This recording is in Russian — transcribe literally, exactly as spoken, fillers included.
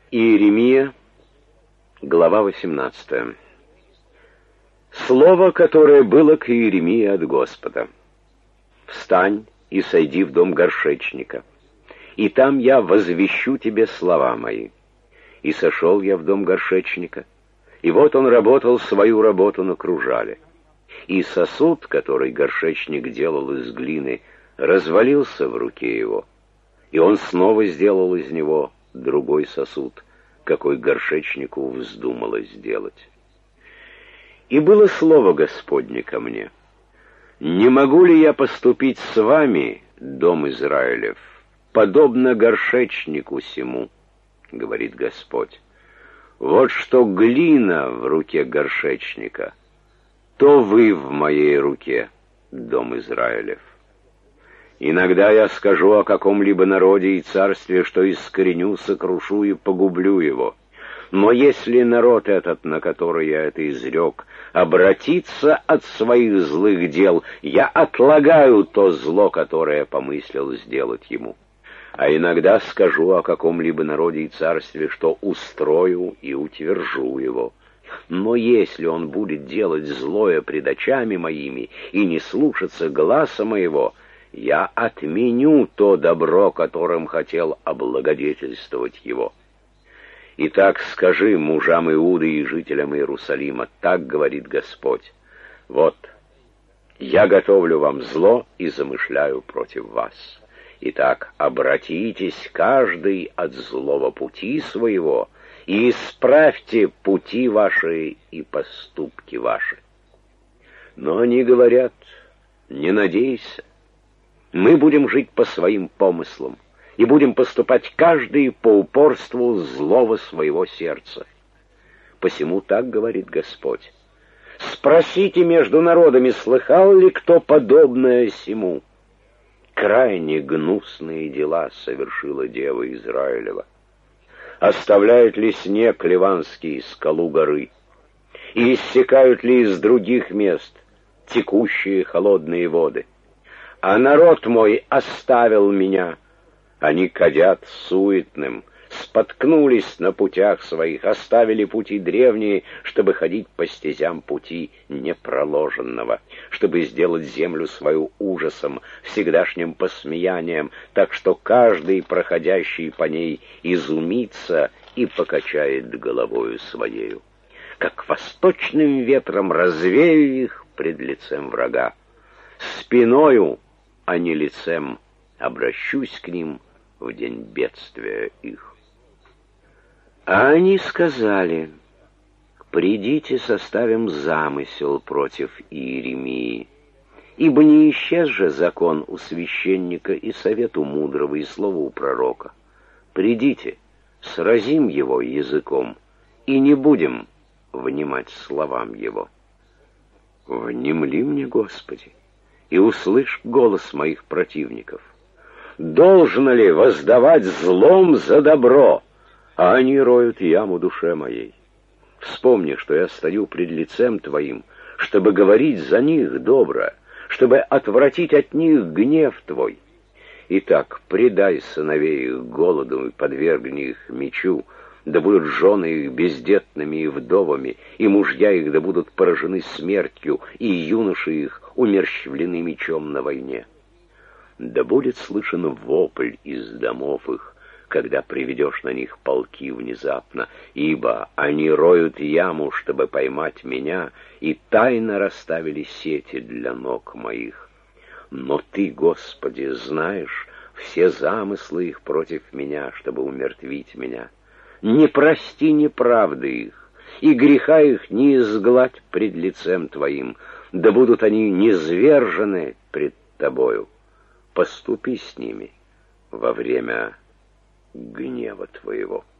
Иеремия, глава восемнадцатая. Слово, которое было к Иеремии от Господа. «Встань и сойди в дом горшечника, и там я возвещу тебе слова мои». И сошел я в дом горшечника, и вот он работал свою работу на кружале. И сосуд, который горшечник делал из глины, развалился в руке его, и он снова сделал из него другой сосуд, какой горшечнику вздумалось сделать. И было слово Господне ко мне: «Не могу ли я поступить с вами, дом Израилев, подобно горшечнику сему?» — говорит Господь. «Вот что глина в руке горшечника, то вы в моей руке, дом Израилев. Иногда я скажу о каком-либо народе и царстве, что искореню, сокрушу и погублю его. Но если народ этот, на который я это изрек, обратится от своих злых дел, я отлагаю то зло, которое помыслил сделать ему. А иногда скажу о каком-либо народе и царстве, что устрою и утвержу его. Но если он будет делать злое пред очами моими и не слушаться гласа моего, я отменю то добро, которым хотел облагодетельствовать его. Итак, скажи мужам Иуды и жителям Иерусалима: так говорит Господь: вот, я готовлю вам зло и замышляю против вас. Итак, обратитесь каждый от злого пути своего и исправьте пути ваши и поступки ваши». Но они говорят: не надейся, мы будем жить по своим помыслам и будем поступать каждый по упорству злого своего сердца. Посему так говорит Господь: спросите между народами, слыхал ли кто подобное сему? Крайне гнусные дела совершила дева Израилева. Оставляют ли снег ливанский скалу горы, и иссякают ли из других мест текущие холодные воды? А народ мой оставил меня, они кадят суетным, споткнулись на путях своих, оставили пути древние, чтобы ходить по стезям пути непроложенного, чтобы сделать землю свою ужасом, всегдашним посмеянием, так что каждый, проходящий по ней, изумится и покачает головою своею. Как восточным ветром развею их пред лицем врага. Спиною, а не лицем, обращусь к ним в день бедствия их». А они сказали: «Придите, составим замысел против Иеремии, ибо не исчез же закон у священника и совету мудрого и слову у пророка. Придите, сразим его языком, и не будем внимать словам его». Внемли мне, Господи, и услышь голос моих противников. Должно ли воздавать злом за добро, а они роют яму душе моей? Вспомни, что я стою пред лицем Твоим, чтобы говорить за них добро, чтобы отвратить от них гнев Твой. Итак, предай сыновей их голоду и подвергни их мечу, да будут жены их бездетными и вдовами, и мужья их да будут поражены смертью, и юноши их умерщвлены мечом на войне. Да будет слышен вопль из домов их, когда приведешь на них полки внезапно, ибо они роют яму, чтобы поймать меня, и тайно расставили сети для ног моих. Но Ты, Господи, знаешь все замыслы их против меня, чтобы умертвить меня. Не прости неправды их, и греха их не изгладь пред лицем Твоим, да будут они низвержены пред Тобою. Поступи с ними во время гнева Твоего.